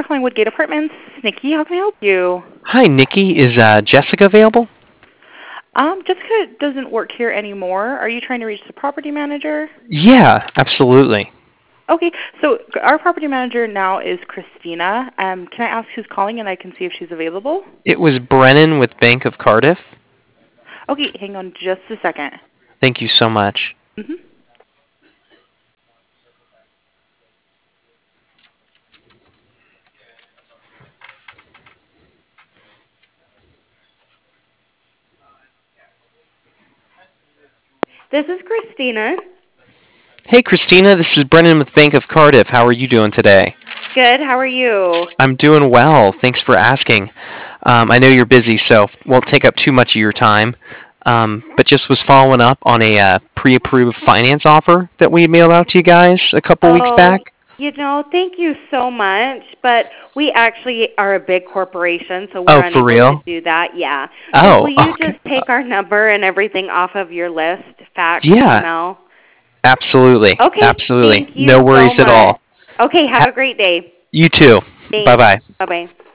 calling Woodgate Apartments. Nikki, how can I help you? Hi, Nikki. Is Jessica available? Jessica doesn't work here anymore. Are you trying to reach the property manager? Yeah, absolutely. Okay, so our property manager now is Christina. Can I ask who's calling and I can see if she's available? It was Brennan with Bank of Cardiff. Okay, hang on just a second. Thank you so much. Mm-hmm. This is Christina. Hey, Christina. This is Brennan with Bank of Cardiff. How are you doing today? Good, how are you? I'm doing well. Thanks for asking. I know you're busy, so won't take up too much of your time. But just was following up on a pre-approved finance offer that we mailed out to you guys a couple weeks Oh, back. thank you so much, but we actually are a big corporation, so we're Oh, for unable to real? do that. Yeah. So Oh, will you okay. just take our number and everything off of your list, fax, Yeah, email? absolutely. Okay, Absolutely. thank you No so worries at much. all. Okay, have a great day. You too. Thanks. Bye-bye. Bye-bye.